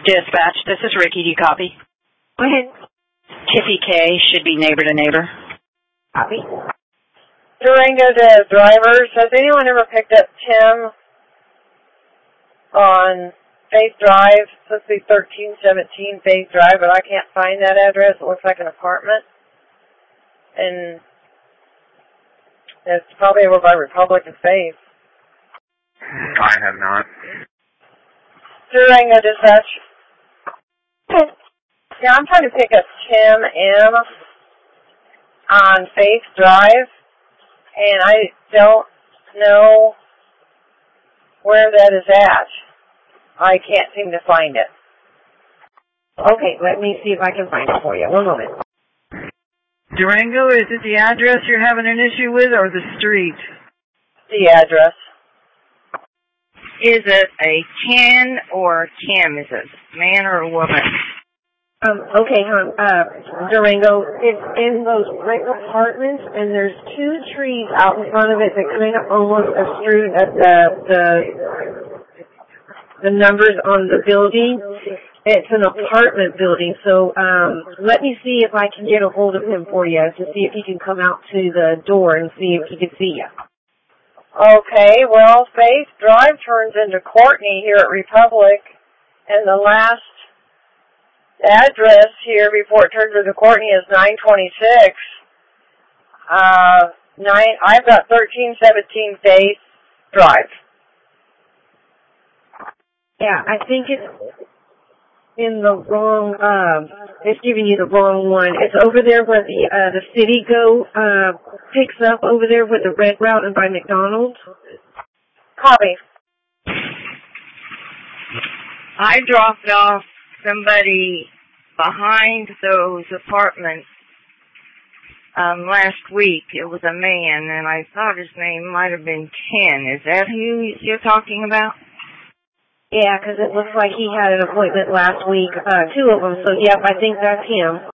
Dispatch, this is Ricky. Do you copy? Go ahead. Tiffy K should be neighbor to neighbor. Copy. Durango to drivers. Has anyone ever picked up Tim on Faith Drive? It's supposed to be 1317 Faith Drive, but I can't find that address. It looks like an apartment. And it's probably over by Republic and Faith. I have not. Durango Dispatch. Yeah, I'm trying to pick up Tim M. on Faith Drive, and I don't know where that is at. I can't seem to find it. Okay, let me see if I can find it for you. One moment. Durango, is it the address you're having an issue with or the street? The address. Is it a Ken or Kim? Is it a man or a woman? Okay, Durango, it's in those brick apartments, and there's two trees out in front of it that kind of almost obstrude the numbers on the building. It's an apartment building, so let me see if I can get a hold of him for you to see if he can come out to the door and see if he can see you. Okay, well, Faith Drive turns into Courtney here at Republic, and the last address here before it turns into Courtney is 926. I've got 1317 Faith Drive. Yeah, I think it's in the wrong, it's giving you the wrong one. It's over there where the city picks up over there with the red route and by McDonald's. Copy. I dropped off somebody behind those apartments last week. It was a man, and I thought his name might have been Ken. Is that who you're talking about? Yeah, because it looks like he had an appointment last week, two of them, so yep, I think that's him.